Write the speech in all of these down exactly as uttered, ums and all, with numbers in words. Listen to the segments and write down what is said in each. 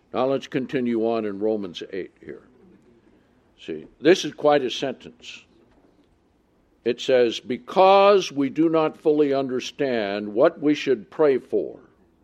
Now let's continue on in Romans eight here. See, this is quite a sentence. It says, because we do not fully understand what we should pray for,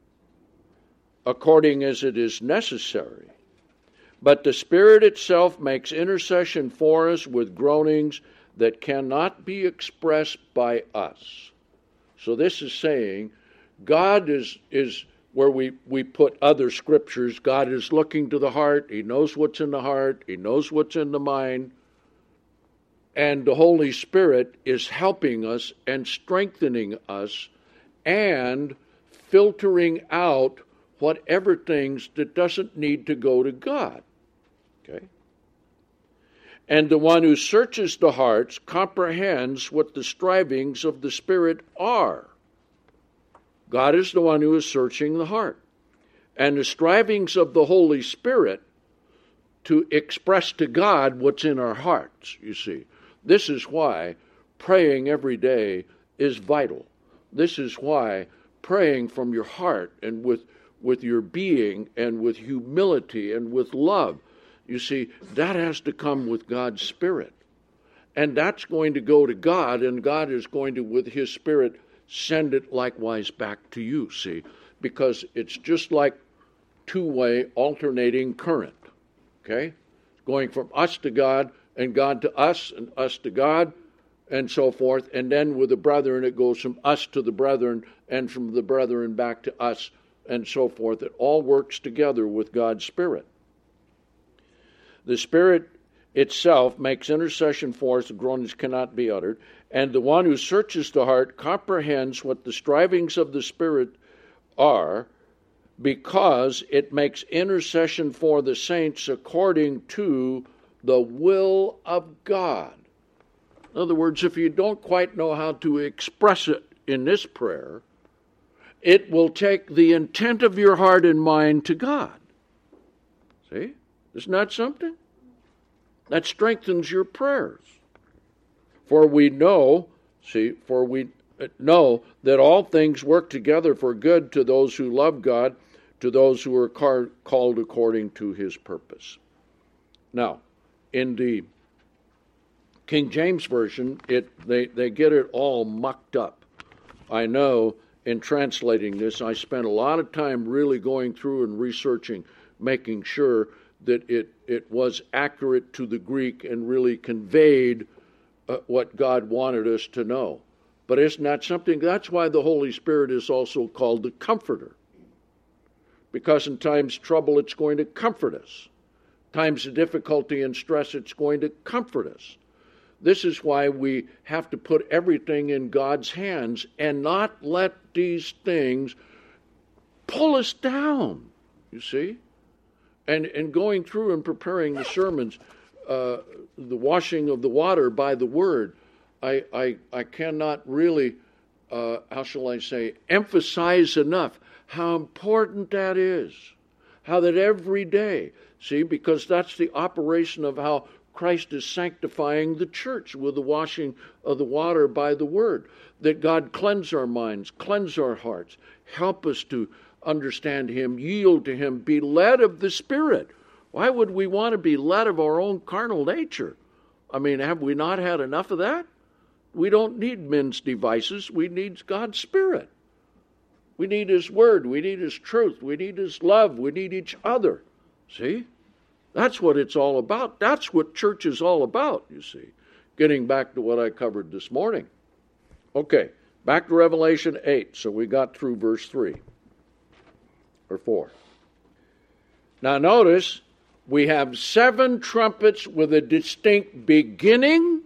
according as it is necessary, but the Spirit itself makes intercession for us with groanings that cannot be expressed by us. So this is saying, God is, is where we, we put other scriptures. God is looking to the heart. He knows what's in the heart. He knows what's in the mind. And the Holy Spirit is helping us and strengthening us and filtering out whatever things that doesn't need to go to God. Okay? And the one who searches the hearts comprehends what the strivings of the Spirit are. God is the one who is searching the heart. And the strivings of the Holy Spirit to express to God what's in our hearts, you see. This is why praying every day is vital. This is why praying from your heart and with, with your being and with humility and with love, you see, that has to come with God's Spirit. And that's going to go to God, and God is going to, with His Spirit, send it likewise back to you, see, because it's just like two-way alternating current, okay? Going from us to God, and God to us, and us to God, and so forth. And then with the brethren, it goes from us to the brethren, and from the brethren back to us, and so forth. It all works together with God's Spirit. The Spirit itself makes intercession for us, the groanings cannot be uttered, and the one who searches the heart comprehends what the strivings of the Spirit are, because it makes intercession for the saints according to the will of God. In other words, if you don't quite know how to express it in this prayer, it will take the intent of your heart and mind to God. See? Isn't that something? That strengthens your prayers. For we know, see, for we know that all things work together for good to those who love God, to those who are car- called according to His purpose. Now, in the King James Version, it they, they get it all mucked up. I know in translating this, I spent a lot of time really going through and researching, making sure that it, it was accurate to the Greek and really conveyed uh, what God wanted us to know. But isn't that something? That's why the Holy Spirit is also called the Comforter. Because in times of trouble, it's going to comfort us. Times of difficulty and stress, it's going to comfort us. This is why we have to put everything in God's hands and not let these things pull us down, you see? And, and going through and preparing the sermons, uh, the washing of the water by the Word, I, I, I cannot really, uh, how shall I say, emphasize enough how important that is. How that every day, see, because that's the operation of how Christ is sanctifying the church with the washing of the water by the Word. That God cleanse our minds, cleanse our hearts, help us to understand Him, yield to Him, be led of the Spirit. Why would we want to be led of our own carnal nature? I mean, have we not had enough of that? We don't need men's devices. We need God's Spirit. We need His Word. We need His truth. We need His love. We need each other. See? That's what it's all about. That's what church is all about, you see. Getting back to what I covered this morning. Okay, back to Revelation eight. So we got through verse three. Or four. Now notice, we have seven trumpets with a distinct beginning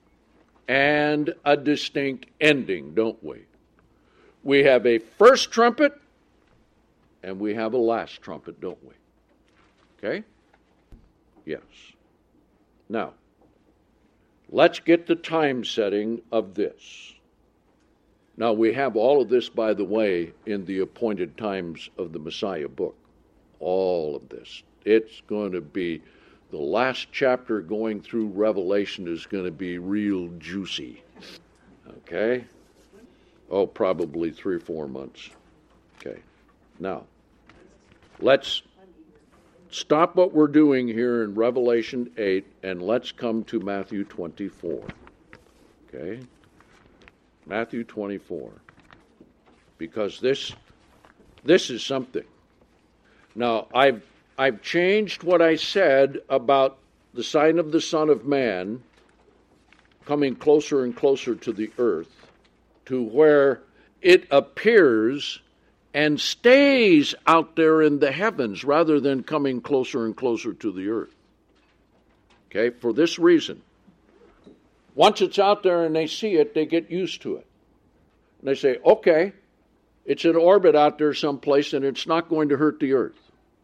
and a distinct ending, don't we? We have a first trumpet and we have a last trumpet, don't we? Okay? Yes. Now, let's get the time setting of this. Now, we have all of this, by the way, in the appointed times of the Messiah book. All of this. It's going to be, the last chapter going through Revelation is going to be real juicy. Okay? Oh, probably three or four months. Okay. Now, let's stop what we're doing here in Revelation eight and let's come to Matthew twenty-four. Okay? Matthew twenty-four. Because this this is something. Now, I've I've changed what I said about the sign of the Son of Man coming closer and closer to the earth, to where it appears and stays out there in the heavens rather than coming closer and closer to the earth. Okay, for this reason. Once it's out there and they see it, they get used to it. And they say, okay, it's in orbit out there someplace and it's not going to hurt the earth.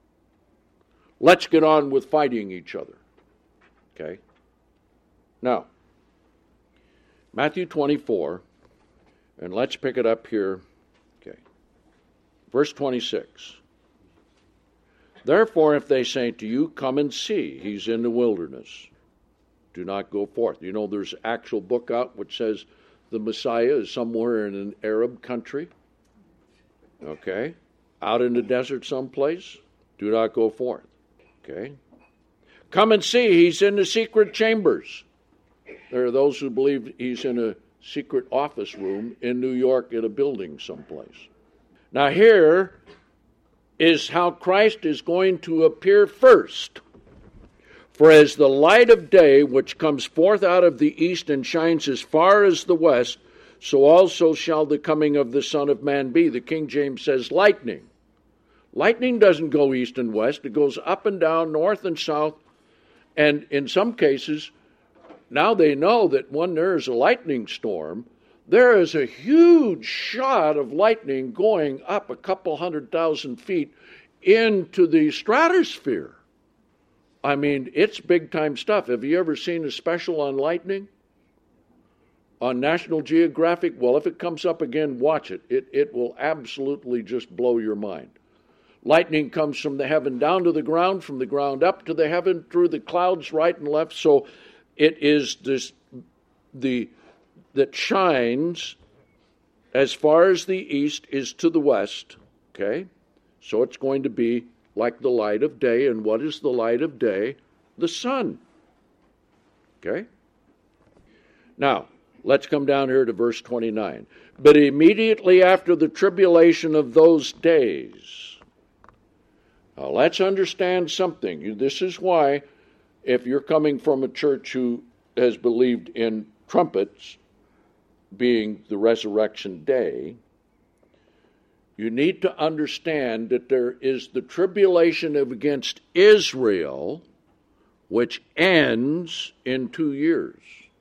Let's get on with fighting each other. Okay? Now, Matthew twenty-four, and let's pick it up here. Okay. Verse twenty-six. Therefore, if they say to you, come and see, he's in the wilderness, do not go forth. You know, there's an actual book out which says the Messiah is somewhere in an Arab country. Okay? Out in the desert someplace, do not go forth. Okay? Come and see, he's in the secret chambers. There are those who believe he's in a secret office room in New York in a building someplace. Now here is how Christ is going to appear first. For as the light of day which comes forth out of the east and shines as far as the west, so also shall the coming of the Son of Man be. The King James says lightning. Lightning doesn't go east and west. It goes up and down, north and south. And in some cases, now they know that when there is a lightning storm, there is a huge shot of lightning going up a couple hundred thousand feet into the stratosphere. I mean, it's big-time stuff. Have you ever seen a special on lightning? On National Geographic? Well, if it comes up again, watch it. It, it will absolutely just blow your mind. Lightning comes from the heaven down to the ground, from the ground up to the heaven, through the clouds right and left. So it is this the that shines as far as the east is to the west. Okay? So it's going to be like the light of day. And what is the light of day? The sun. Okay? Now, let's come down here to verse twenty-nine. But immediately after the tribulation of those days. Now, let's understand something. This is why, if you're coming from a church who has believed in trumpets being the resurrection day, you need to understand that there is the tribulation of against Israel, which ends in two years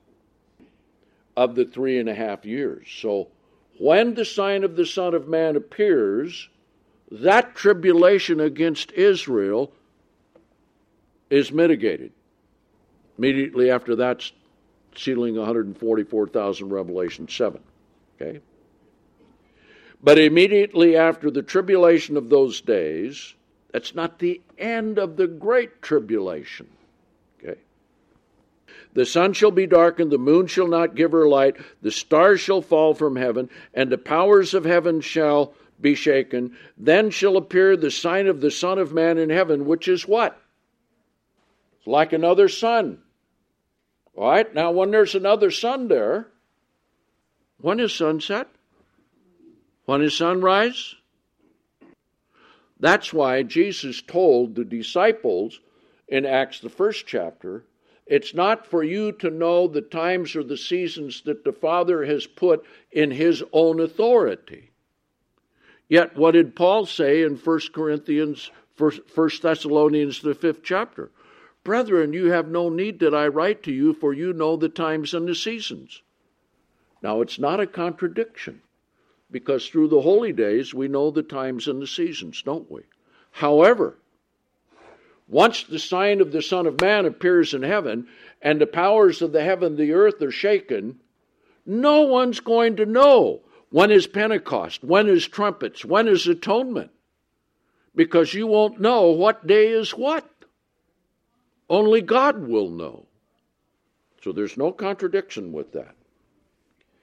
of the three and a half years. So when the sign of the Son of Man appears, that tribulation against Israel is mitigated. Immediately after that, sealing one hundred forty-four thousand, Revelation seven. Okay? But immediately after the tribulation of those days, that's not the end of the great tribulation. Okay? The sun shall be darkened, the moon shall not give her light, the stars shall fall from heaven, and the powers of heaven shall be shaken. Then shall appear the sign of the Son of Man in heaven, which is what? It's like another sun. All right, now when there's another sun there, when is sunset? When is sunrise? That's why Jesus told the disciples in Acts, the first chapter, it's not for you to know the times or the seasons that the Father has put in his own authority. Yet what did Paul say in First Corinthians, First Thessalonians, the fifth chapter? Brethren, you have no need that I write to you, for you know the times and the seasons. Now, it's not a contradiction, because through the holy days we know the times and the seasons, don't we? However, once the sign of the Son of Man appears in heaven, and the powers of the heaven and the earth are shaken, no one's going to know when is Pentecost, when is trumpets, when is atonement, because you won't know what day is what. Only God will know. So there's no contradiction with that.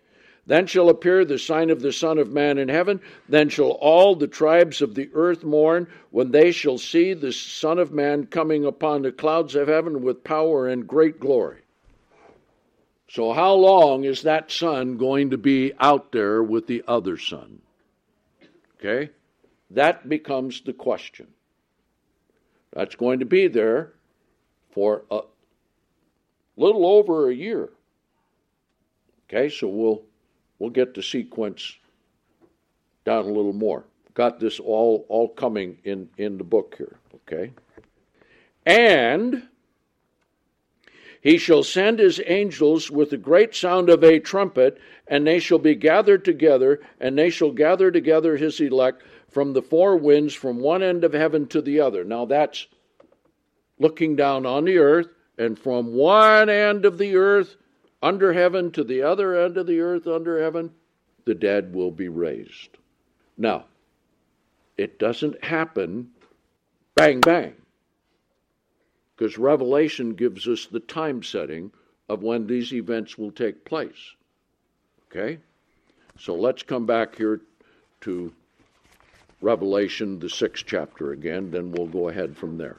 Then shall appear the sign of the Son of Man in heaven. Then shall all the tribes of the earth mourn when they shall see the Son of Man coming upon the clouds of heaven with power and great glory. So how long is that sun going to be out there with the other sun? Okay? That becomes the question. That's going to be there for a little over a year. Okay, so we'll we'll get the sequence down a little more. Got this all all coming in, in the book here, okay? And he shall send his angels with a great sound of a trumpet, and they shall be gathered together, and they shall gather together his elect from the four winds, from one end of heaven to the other. Now that's looking down on the earth, and from one end of the earth under heaven to the other end of the earth under heaven, the dead will be raised. Now, it doesn't happen bang, bang, because Revelation gives us the time setting of when these events will take place. Okay? So let's come back here to Revelation, the sixth chapter again, then we'll go ahead from there.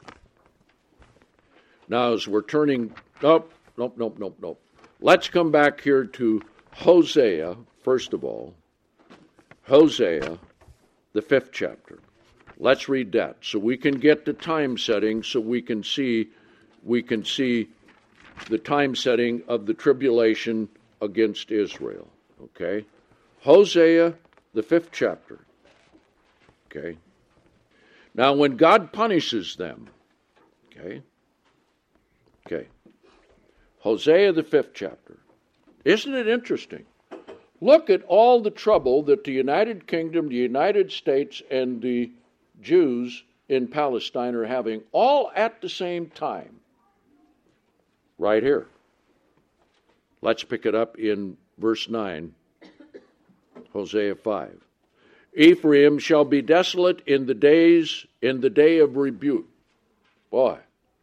Now, as we're turning, nope, nope, nope, nope, nope. Let's come back here to Hosea, first of all. Hosea, the fifth chapter. Let's read that so we can get the time setting, so we can see we can see the time setting of the tribulation against Israel. Okay? Hosea, the fifth chapter. Okay? Now, when God punishes them, okay? Okay. Hosea, the fifth chapter. Isn't it interesting? Look at all the trouble that the United Kingdom, the United States, and the Jews in Palestine are having all at the same time. Right here. Let's pick it up in verse nine, Hosea five. Ephraim shall be desolate in the days, in the day of rebuke. Boy,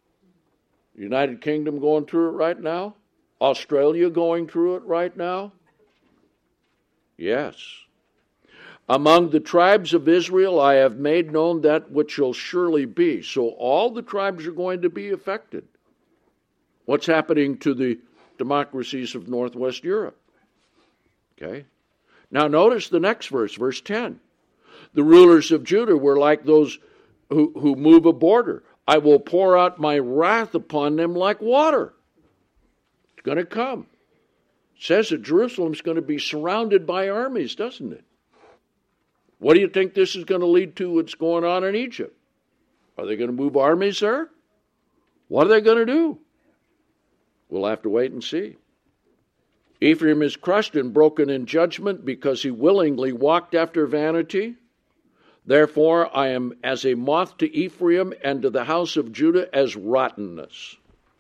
United Kingdom going through it right now? Australia going through it right now? Yes. Among the tribes of Israel I have made known that which shall surely be. So all the tribes are going to be affected. What's happening to the democracies of Northwest Europe? Okay. Now notice the next verse, verse ten. The rulers of Judah were like those who, who move a border. I will pour out my wrath upon them like water. It's going to come. It says that Jerusalem's going to be surrounded by armies, doesn't it? What do you think this is going to lead to what's going on in Egypt? Are they going to move armies there? What are they going to do? We'll have to wait and see. Ephraim is crushed and broken in judgment because he willingly walked after vanity. Therefore I am as a moth to Ephraim, and to the house of Judah as rottenness.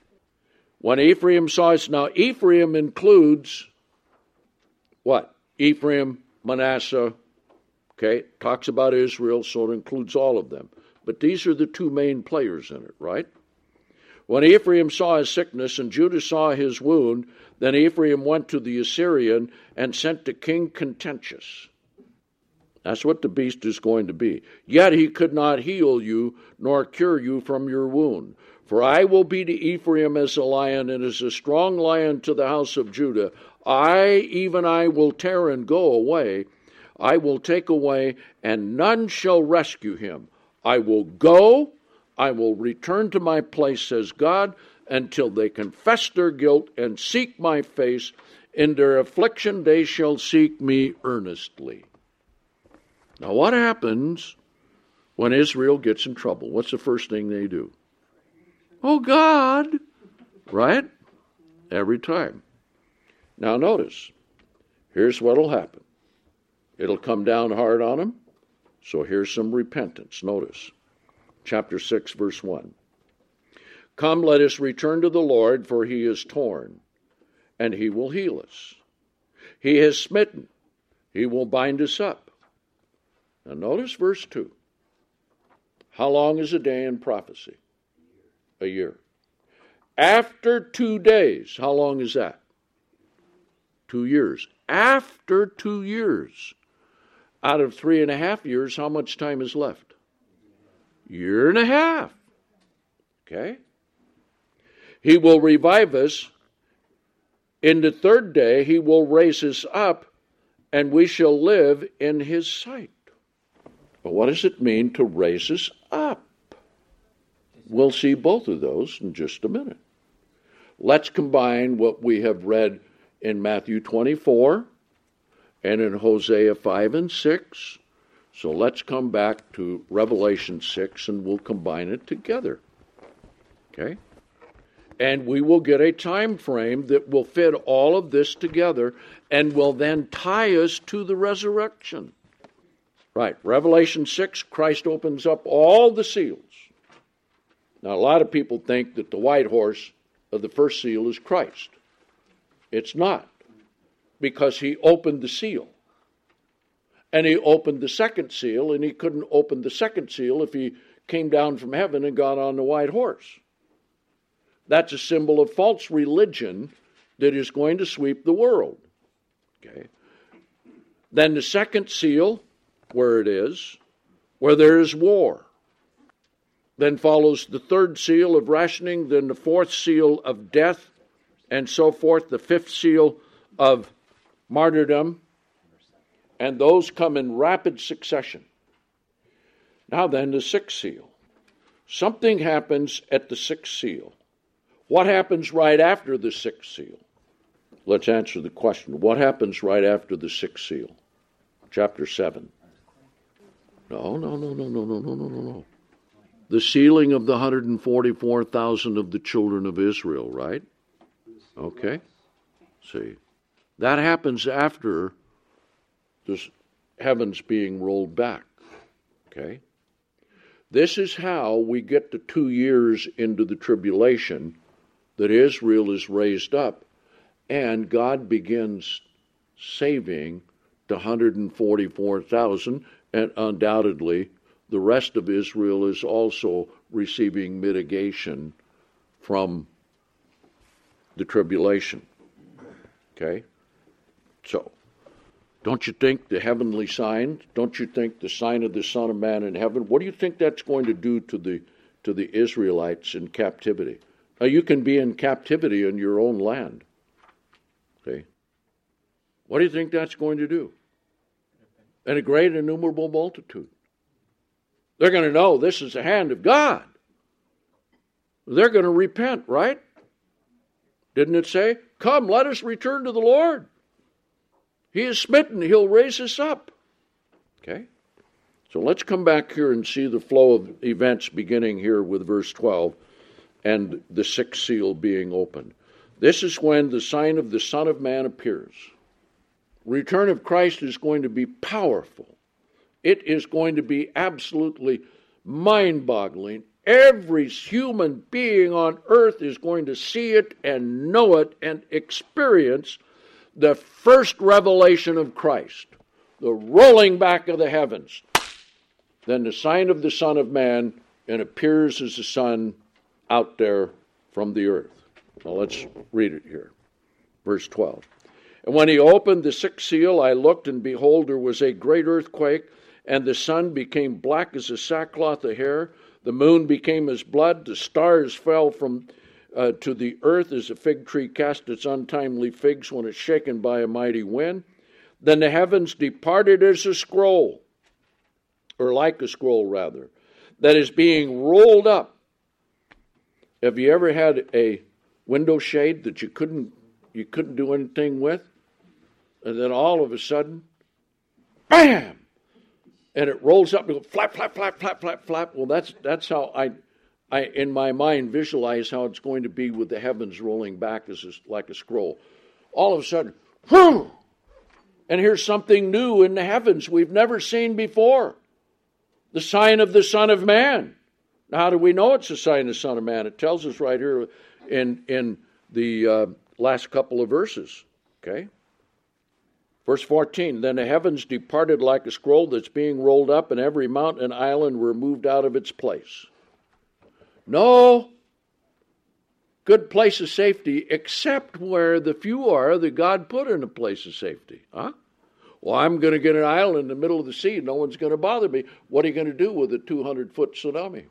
When Ephraim saw it, now Ephraim includes what? Ephraim, Manasseh, okay, talks about Israel, so it includes all of them. But these are the two main players in it, right? When Ephraim saw his sickness and Judah saw his wound, then Ephraim went to the Assyrian and sent to King Contentious. That's what the beast is going to be. Yet he could not heal you, nor cure you from your wound. For I will be to Ephraim as a lion, and as a strong lion to the house of Judah. I, even I, will tear and go away. I will take away, and none shall rescue him. I will go, I will return to my place, says God, until they confess their guilt and seek my face. In their affliction they shall seek me earnestly. Now, what happens when Israel gets in trouble? What's the first thing they do? Oh, God! Right? Every time. Now, notice. Here's what will happen. It'll come down hard on them. So here's some repentance. Notice. Chapter six, verse one. Come, let us return to the Lord, for he is torn, and he will heal us. He has smitten. He will bind us up. Now notice verse two. How long is a day in prophecy? A year. After two days, how long is that? Two years. after two years. Out of three and a half years, how much time is left? Year and a half. Okay? He will revive us. In the third day, he will raise us up, and we shall live in his sight. But what does it mean to raise us up? We'll see both of those in just a minute. Let's combine what we have read in Matthew twenty-four and in Hosea five and six. So let's come back to Revelation six and we'll combine it together. Okay? And we will get a time frame that will fit all of this together and will then tie us to the resurrection. Right, Revelation six, Christ opens up all the seals. Now, a lot of people think that the white horse of the first seal is Christ. It's not, because he opened the seal. And he opened the second seal, and he couldn't open the second seal if he came down from heaven and got on the white horse. That's a symbol of false religion that is going to sweep the world. Okay. Then the second seal, where it is, where there is war. Then follows the third seal of rationing, then the fourth seal of death, and so forth, the fifth seal of martyrdom, and those come in rapid succession. Now then, the sixth seal. Something happens at the sixth seal. What happens right after the sixth seal? Let's answer the question. What happens right after the sixth seal? Chapter seven. No, no, no, no, no, no, no, no, no, no. The sealing of the one hundred forty-four thousand of the children of Israel, right? Okay. See. That happens after the heavens being rolled back. Okay. This is how we get the two years into the tribulation that Israel is raised up and God begins saving the one hundred forty-four thousand, and undoubtedly the rest of Israel is also receiving mitigation from the tribulation. Okay? So, don't you think the heavenly sign, don't you think the sign of the Son of Man in heaven, what do you think that's going to do to the to the Israelites in captivity? Now, you can be in captivity in your own land. Okay? What do you think that's going to do? And a great innumerable multitude. They're going to know this is the hand of God. They're going to repent, right? Didn't it say, come, let us return to the Lord. He is smitten, he'll raise us up. Okay? So let's come back here and see the flow of events beginning here with verse twelve and the sixth seal being opened. This is when the sign of the Son of Man appears. Return of Christ is going to be powerful. It is going to be absolutely mind-boggling. Every human being on earth is going to see it and know it and experience the first revelation of Christ, the rolling back of the heavens. Then the sign of the Son of Man, and appears as the sun out there from the earth. Now let's read it here. Verse twelve. And when he opened the sixth seal, I looked, and behold, there was a great earthquake, and the sun became black as a sackcloth of hair. The moon became as blood. The stars fell from uh, to the earth as a fig tree cast its untimely figs when it's shaken by a mighty wind. Then the heavens departed as a scroll, or like a scroll rather, that is being rolled up. Have you ever had a window shade that you couldn't you couldn't do anything with? And then all of a sudden, bam! And it rolls up and goes flap, flap, flap, flap, flap, flap. Well, that's that's how I, I in my mind visualize how it's going to be with the heavens rolling back as a, like a scroll. All of a sudden, whew! And here's something new in the heavens we've never seen before. The sign of the Son of Man. Now, how do we know it's the sign of the Son of Man? It tells us right here in, in the uh, last couple of verses. Okay? Verse fourteen, then the heavens departed like a scroll that's being rolled up, and every mountain and island were moved out of its place. No good place of safety except where the few are that God put in a place of safety. Huh? Well, I'm going to get an island in the middle of the sea. No one's going to bother me. What are you going to do with a two hundred foot tsunami?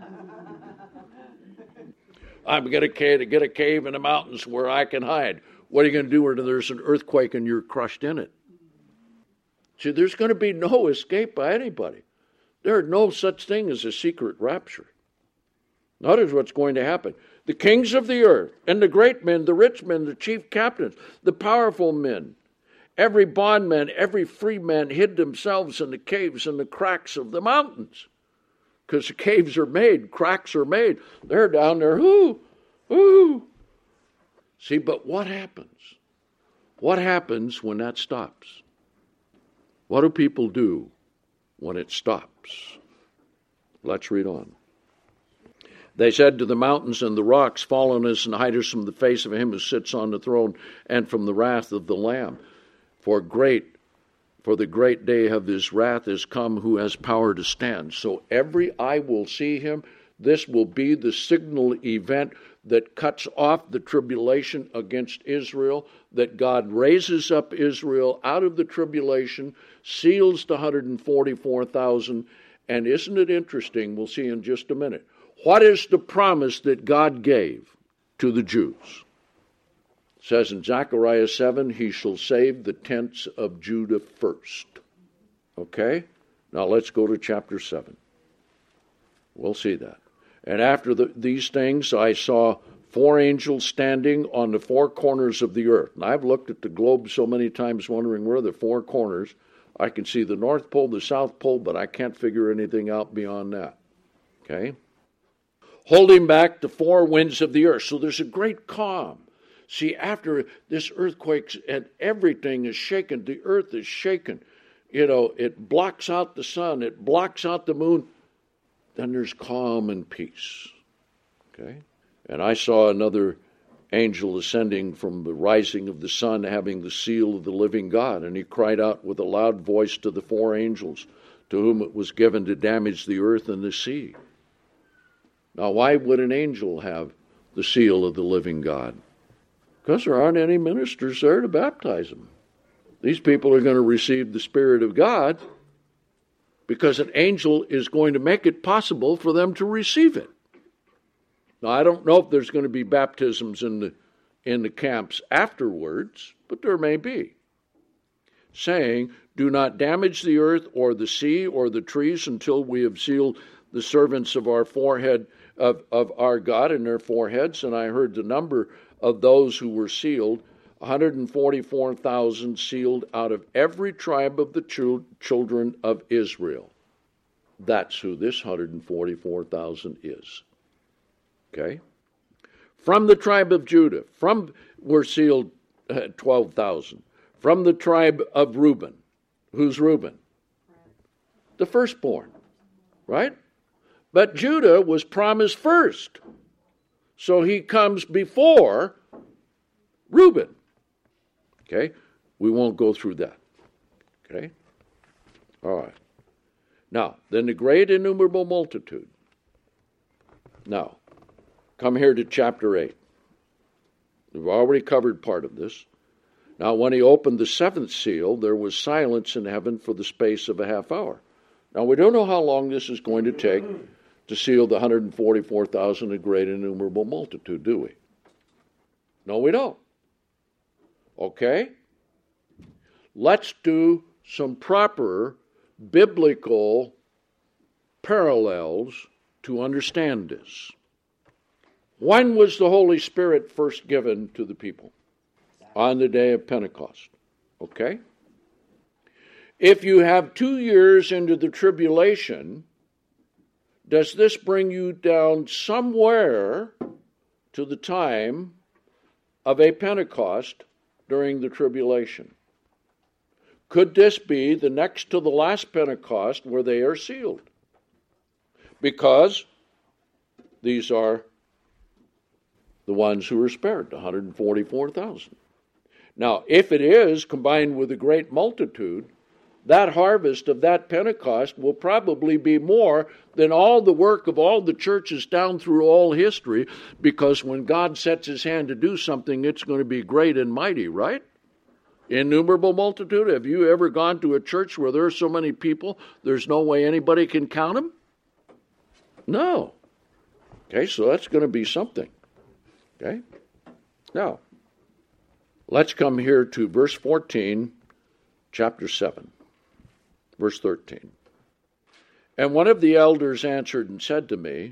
I'm going to get a cave in the mountains where I can hide. What are you going to do when there's an earthquake and you're crushed in it? See, there's going to be no escape by anybody. There are no such thing as a secret rapture. That is what's going to happen. The kings of the earth and the great men, the rich men, the chief captains, the powerful men, every bondman, every free man hid themselves in the caves and the cracks of the mountains. Because the caves are made, cracks are made. They're down there, whoo, whoo. See, but what happens? What happens when that stops? What do people do when it stops? Let's read on. They said to the mountains and the rocks, fall on us and hide us from the face of him who sits on the throne and from the wrath of the Lamb. For great, for the great day of his wrath is come, who has power to stand. So every eye will see him. This will be the signal event that cuts off the tribulation against Israel, that God raises up Israel out of the tribulation, seals the one hundred forty-four thousand, and isn't it interesting, we'll see in just a minute, what is the promise that God gave to the Jews? It says in Zechariah seven, he shall save the tents of Judah first. Okay? Now let's go to chapter seven. We'll see that. And after the, these things, I saw four angels standing on the four corners of the earth. And I've looked at the globe so many times wondering where are the four corners. I can see the North Pole, the South Pole, but I can't figure anything out beyond that. Okay? Holding back the four winds of the earth. So there's a great calm. See, after this earthquake and everything is shaken, the earth is shaken. You know, it blocks out the sun, it blocks out the moon. Then there's calm and peace. Okay? And I saw another angel ascending from the rising of the sun, having the seal of the living God. And he cried out with a loud voice to the four angels, to whom it was given to damage the earth and the sea. Now, why would an angel have the seal of the living God? Because there aren't any ministers there to baptize them. These people are going to receive the Spirit of God because an angel is going to make it possible for them to receive it. Now, I don't know if there's going to be baptisms in the in the camps afterwards, but there may be. Saying, do not damage the earth or the sea or the trees until we have sealed the servants of our forehead of, of our God in their foreheads. And I heard the number of those who were sealed, one hundred forty-four thousand sealed out of every tribe of the chil- children of Israel. That's who this one hundred forty-four thousand is. Okay? From the tribe of Judah, from were sealed uh, twelve thousand. From the tribe of Reuben. Who's Reuben? The firstborn, right? But Judah was promised first. So he comes before Reuben. Okay? We won't go through that. Okay? All right. Now, then the great innumerable multitude. Now, come here to chapter eight. We've already covered part of this. Now, when he opened the seventh seal, there was silence in heaven for the space of a half hour. Now, we don't know how long this is going to take to seal the one hundred forty-four thousand, a great innumerable multitude, do we? No, we don't. Okay? Let's do some proper biblical parallels to understand this. When was the Holy Spirit first given to the people? On the day of Pentecost. Okay? If you have two years into the tribulation, does this bring you down somewhere to the time of a Pentecost during the tribulation? Could this be the next to the last Pentecost where they are sealed? Because these are the ones who are spared, the one hundred forty-four thousand. Now, if it is combined with a great multitude, that harvest of that Pentecost will probably be more than all the work of all the churches down through all history, because when God sets his hand to do something, it's going to be great and mighty, right? Innumerable multitude. Have you ever gone to a church where there are so many people, there's no way anybody can count them? No. Okay, so that's going to be something. Okay? Now, let's come here to verse fourteen, chapter seven, verse thirteen. And one of the elders answered and said to me,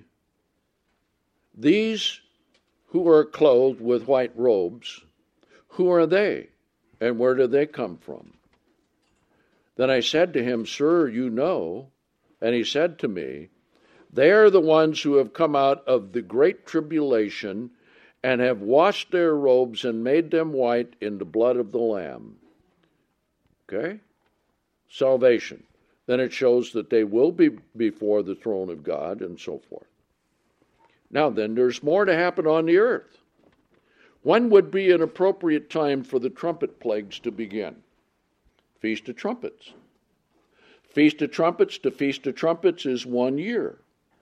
these who are clothed with white robes, who are they, and where do they come from? Then I said to him, Sir, you know. And he said to me, they are the ones who have come out of the great tribulation and have washed their robes and made them white in the blood of the Lamb. Okay? Salvation. Then it shows that they will be before the throne of God and so forth. Now then, there's more to happen on the earth. When would be an appropriate time for the trumpet plagues to begin? Feast of Trumpets. Feast of Trumpets to Feast of Trumpets is one year.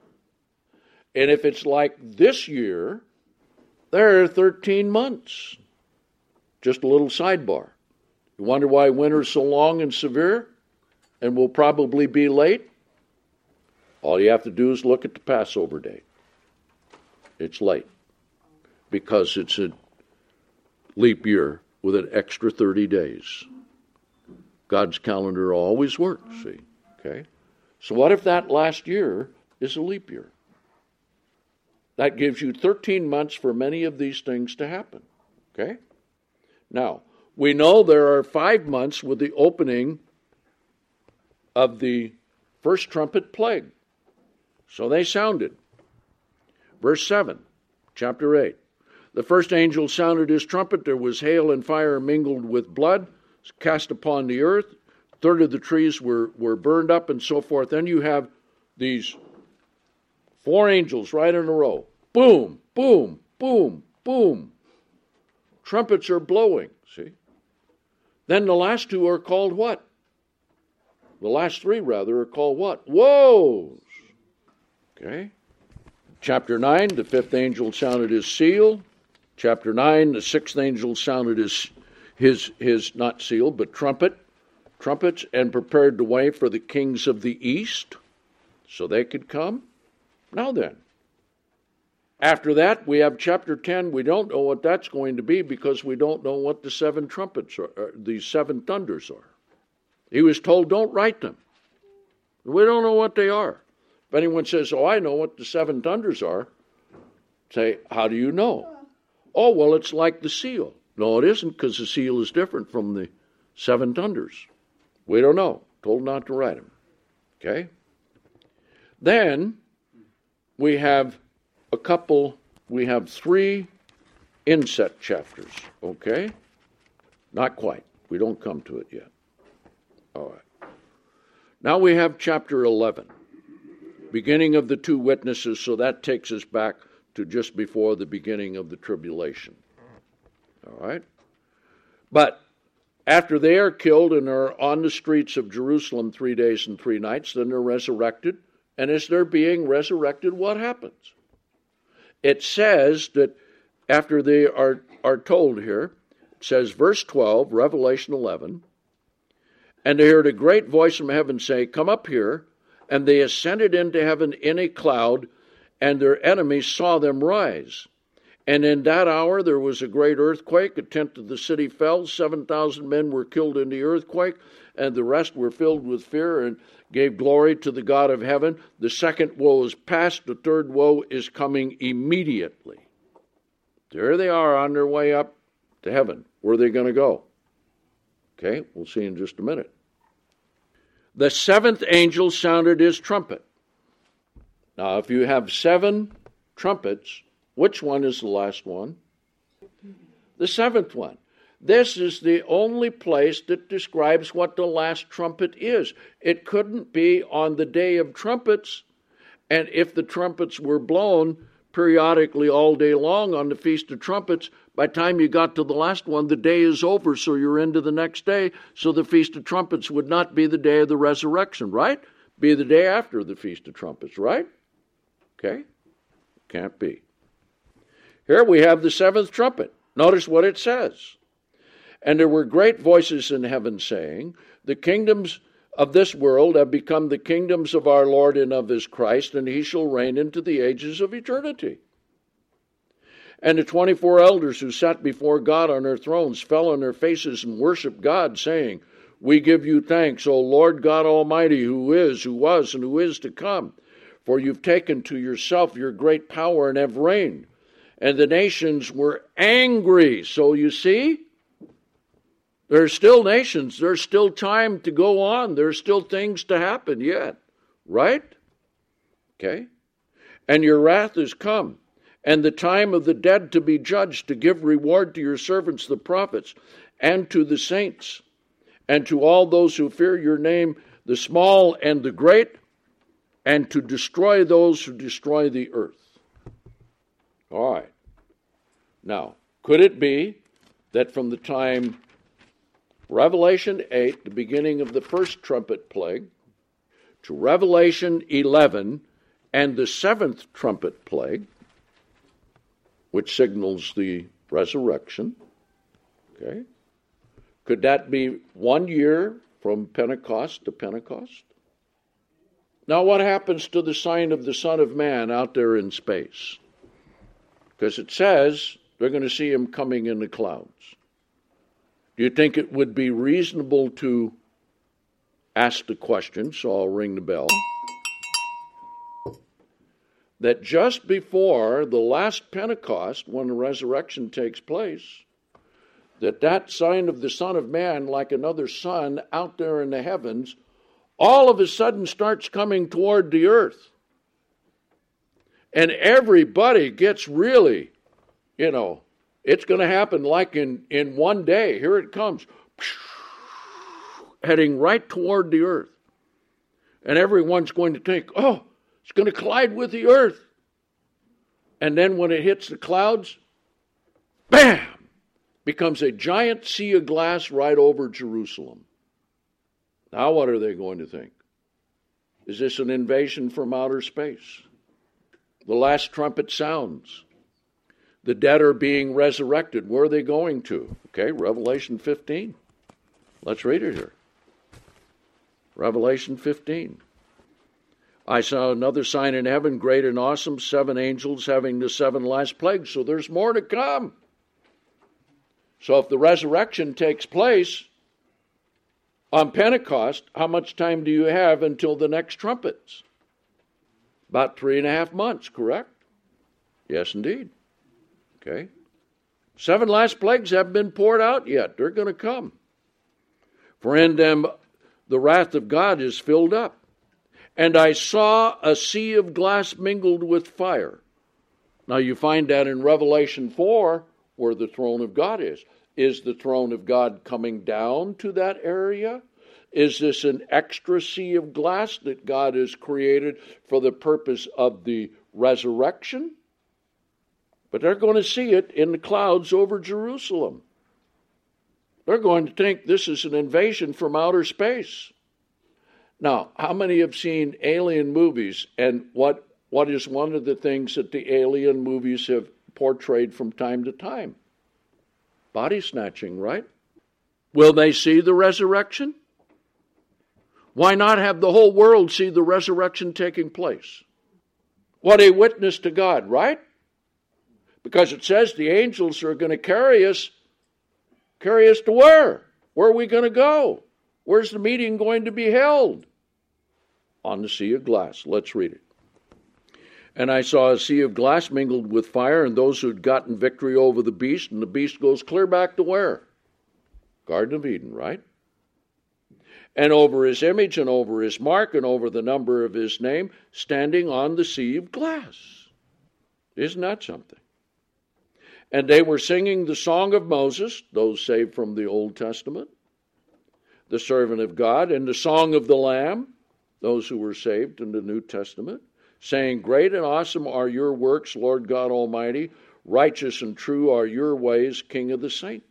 And if it's like this year, there are thirteen months. Just a little sidebar. You wonder why winter's so long and severe and will probably be late? All you have to do is look at the Passover date. It's late because it's a leap year with an extra thirty days. God's calendar always works, see? Okay? So what if that last year is a leap year? That gives you thirteen months for many of these things to happen. Okay? Now, we know there are five months with the opening of the first trumpet plague. So they sounded. Verse seven, chapter eight. The first angel sounded his trumpet. There was hail and fire mingled with blood cast upon the earth. A third of the trees were, were burned up and so forth. Then you have these four angels right in a row. Boom, boom, boom, boom. Trumpets are blowing, see? Then the last two are called what? The last three, rather, are called what? Woes. Okay? Chapter nine, the fifth angel sounded his seal. Chapter nine, the sixth angel sounded his, his, his not seal, but trumpet. Trumpets, and prepared the way for the kings of the east, so they could come. Now then, after that, we have chapter ten. We don't know what that's going to be because we don't know what the seven trumpets are, or the seven thunders are. He was told, don't write them. We don't know what they are. If anyone says, oh, I know what the seven thunders are, say, how do you know? Oh, well, it's like the seal. No, it isn't, because the seal is different from the seven thunders. We don't know. Told not to write them. Okay? Then we have a couple, we have three inset chapters, okay? Not quite. We don't come to it yet. All right. Now we have chapter eleven, beginning of the two witnesses, so that takes us back to just before the beginning of the tribulation. All right? But after they are killed and are on the streets of Jerusalem three days and three nights, then they're resurrected. And as they're being resurrected, what happens? It says that after they are, are told here, it says, verse twelve, Revelation eleven, and they heard a great voice from heaven say, come up here, and they ascended into heaven in a cloud, and their enemies saw them rise. And in that hour there was a great earthquake, a tenth of the city fell, seven thousand men were killed in the earthquake, and the rest were filled with fear and gave glory to the God of heaven. The second woe is past, the third woe is coming immediately. There they are on their way up to heaven. Where are they going to go? Okay, we'll see in just a minute. The seventh angel sounded his trumpet. Now, if you have seven trumpets, which one is the last one? The seventh one. This is the only place that describes what the last trumpet is. It couldn't be on the day of trumpets, and if the trumpets were blown periodically all day long on the Feast of Trumpets. By the time you got to the last one, the day is over, so you're into the next day. So the Feast of Trumpets would not be the day of the resurrection, right? Be the day after the Feast of Trumpets, right? Okay? Can't be. Here we have the seventh trumpet. Notice what it says. And there were great voices in heaven saying, the kingdoms of this world have become the kingdoms of our Lord and of his Christ, and he shall reign into the ages of eternity. And the twenty-four elders who sat before God on their thrones fell on their faces and worshiped God, saying, we give you thanks, O Lord God Almighty, who is, who was, and who is to come. For you've taken to yourself your great power and have reigned. And the nations were angry. So you see, there's still nations. There's still time to go on. There's still things to happen yet. Right? Okay. And your wrath is come, and the time of the dead to be judged, to give reward to your servants the prophets, and to the saints, and to all those who fear your name, the small and the great, and to destroy those who destroy the earth. All right. Now, could it be that from the time Revelation eight, the beginning of the first trumpet plague, to Revelation eleven and the seventh trumpet plague, which signals the resurrection, okay, could that be one year from Pentecost to Pentecost? Now, what happens to the sign of the Son of Man out there in space? Because it says they're going to see him coming in the clouds. Do you think it would be reasonable to ask the question, so I'll ring the bell, that just before the last Pentecost, when the resurrection takes place, that that sign of the Son of Man, like another sun out there in the heavens, all of a sudden starts coming toward the earth. And everybody gets really, you know, it's going to happen like in, in one day. Here it comes, heading right toward the earth. And everyone's going to think, oh, it's going to collide with the earth. And then when it hits the clouds, bam, becomes a giant sea of glass right over Jerusalem. Now what are they going to think? Is this an invasion from outer space? The last trumpet sounds. The dead are being resurrected. Where are they going to? Okay, Revelation fifteen. Let's read it here. Revelation fifteen. I saw another sign in heaven, great and awesome, seven angels having the seven last plagues. So there's more to come. So if the resurrection takes place on Pentecost, how much time do you have until the next trumpets? About three and a half months, correct? Yes, indeed. Okay. Seven last plagues haven't been poured out yet. They're going to come. For in them the wrath of God is filled up. And I saw a sea of glass mingled with fire. Now you find that in Revelation four, where the throne of God is. Is the throne of God coming down to that area? Is this an extra sea of glass that God has created for the purpose of the resurrection? But they're going to see it in the clouds over Jerusalem. They're going to think this is an invasion from outer space. Now, how many have seen alien movies? And what, what is one of the things that the alien movies have portrayed from time to time? Body snatching, right? Will they see the resurrection? Why not have the whole world see the resurrection taking place? What a witness to God, right? Because it says the angels are going to carry us. Carry us to where? Where are we going to go? Where's the meeting going to be held? On the sea of glass. Let's read it. And I saw a sea of glass mingled with fire, and those who had gotten victory over the beast, and the beast goes clear back to where? Garden of Eden, right? And over his image, and over his mark, and over the number of his name, standing on the sea of glass. Isn't that something? And they were singing the song of Moses, those saved from the Old Testament, the servant of God, and the song of the Lamb, those who were saved in the New Testament, saying, Great and awesome are your works, Lord God Almighty. Righteous and true are your ways, King of the saints.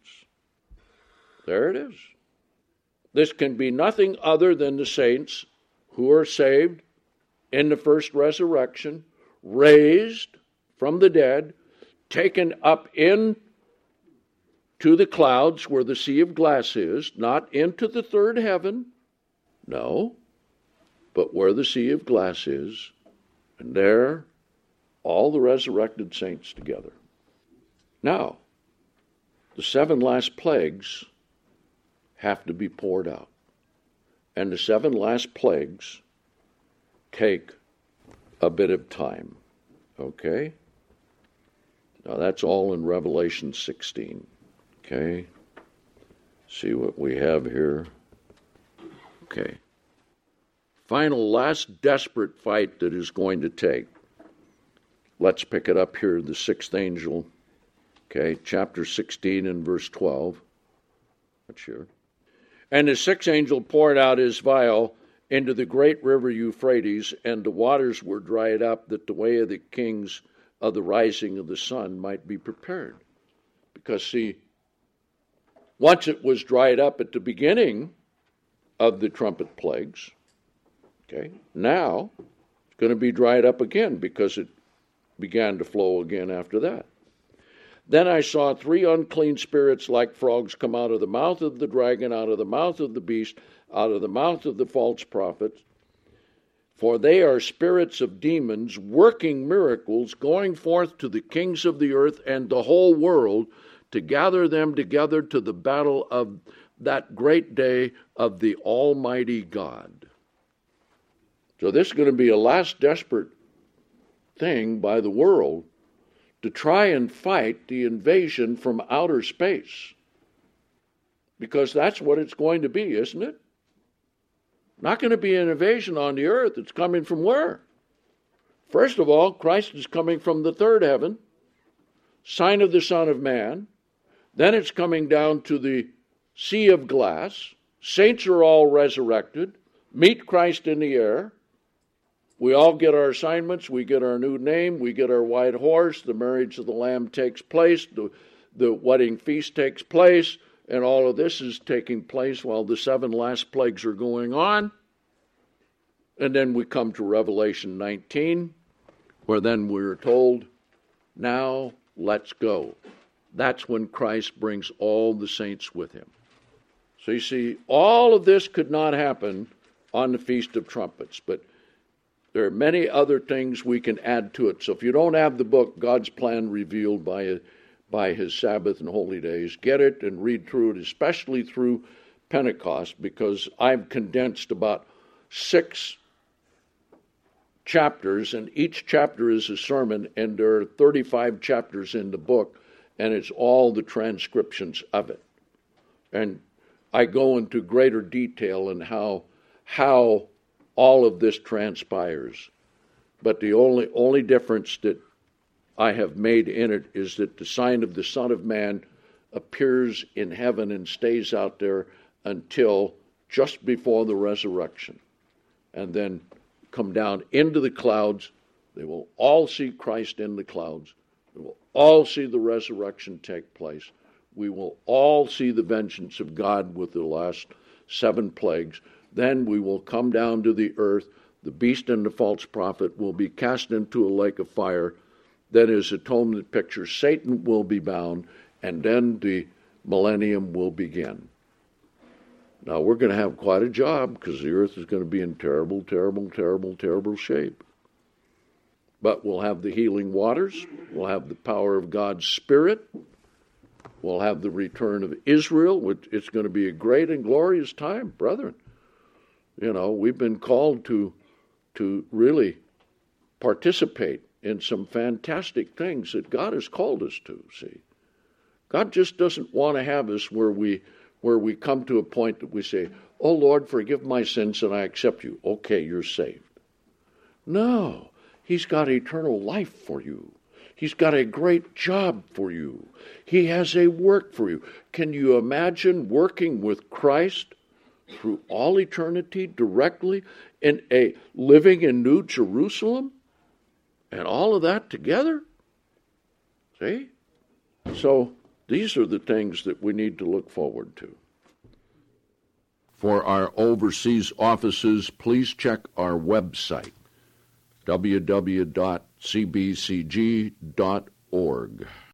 There it is. This can be nothing other than the saints who are saved in the first resurrection, raised from the dead, taken up into the clouds where the sea of glass is, not into the third heaven, no, but where the sea of glass is, and there all the resurrected saints together. Now, the seven last plagues have to be poured out. And the seven last plagues take a bit of time. Okay? Now that's all in Revelation sixteen. Okay? See what we have here. Okay. Final, last desperate fight that is going to take. Let's pick it up here, the sixth angel. Okay, chapter sixteen and verse twelve. That's here. And the sixth angel poured out his vial into the great river Euphrates, and the waters were dried up, that the way of the kings of the rising of the sun might be prepared. Because, see, once it was dried up at the beginning of the trumpet plagues, okay, now it's going to be dried up again because it began to flow again after that. Then I saw three unclean spirits like frogs come out of the mouth of the dragon, out of the mouth of the beast, out of the mouth of the false prophet. For they are spirits of demons, working miracles, going forth to the kings of the earth and the whole world, to gather them together to the battle of that great day of the Almighty God. So this is going to be a last desperate thing by the world to try and fight the invasion from outer space. Because that's what it's going to be, isn't it? Not going to be an invasion on the earth. It's coming from where? First of all, Christ is coming from the third heaven, sign of the Son of Man. Then it's coming down to the sea of glass. Saints are all resurrected, meet Christ in the air. We all get our assignments, we get our new name, we get our white horse, the marriage of the Lamb takes place, the, the wedding feast takes place, and all of this is taking place while the seven last plagues are going on. And then we come to Revelation nineteen, where then we're told, now let's go. That's when Christ brings all the saints with him. So you see, all of this could not happen on the Feast of Trumpets, but there are many other things we can add to it. So if you don't have the book, God's Plan Revealed by, by His Sabbath and Holy Days, get it and read through it, especially through Pentecost, because I've condensed about six chapters, and each chapter is a sermon, and there are thirty-five chapters in the book, and it's all the transcriptions of it. And I go into greater detail in how how all of this transpires. But the only only difference that I have made in it is that the sign of the Son of Man appears in heaven and stays out there until just before the resurrection. And then come down into the clouds. They will all see Christ in the clouds. They will all see the resurrection take place. We will all see the vengeance of God with the last seven plagues. Then we will come down to the earth. The beast and the false prophet will be cast into a lake of fire. Then his atonement picture, Satan will be bound, and then the millennium will begin. Now we're going to have quite a job because the earth is going to be in terrible, terrible, terrible, terrible shape. But we'll have the healing waters. We'll have the power of God's Spirit. We'll have the return of Israel, which it's going to be a great and glorious time, brethren. You know, we've been called to to really participate in some fantastic things that God has called us to, see. God just doesn't want to have us where we where we come to a point that we say, oh, Lord, forgive my sins and I accept you. Okay, you're saved. No, He's got eternal life for you. He's got a great job for you. He has a work for you. Can you imagine working with Christ through all eternity directly in a living in New Jerusalem? And all of that together? See? So these are the things that we need to look forward to. For our overseas offices, please check our website, w w w dot c b c g dot org.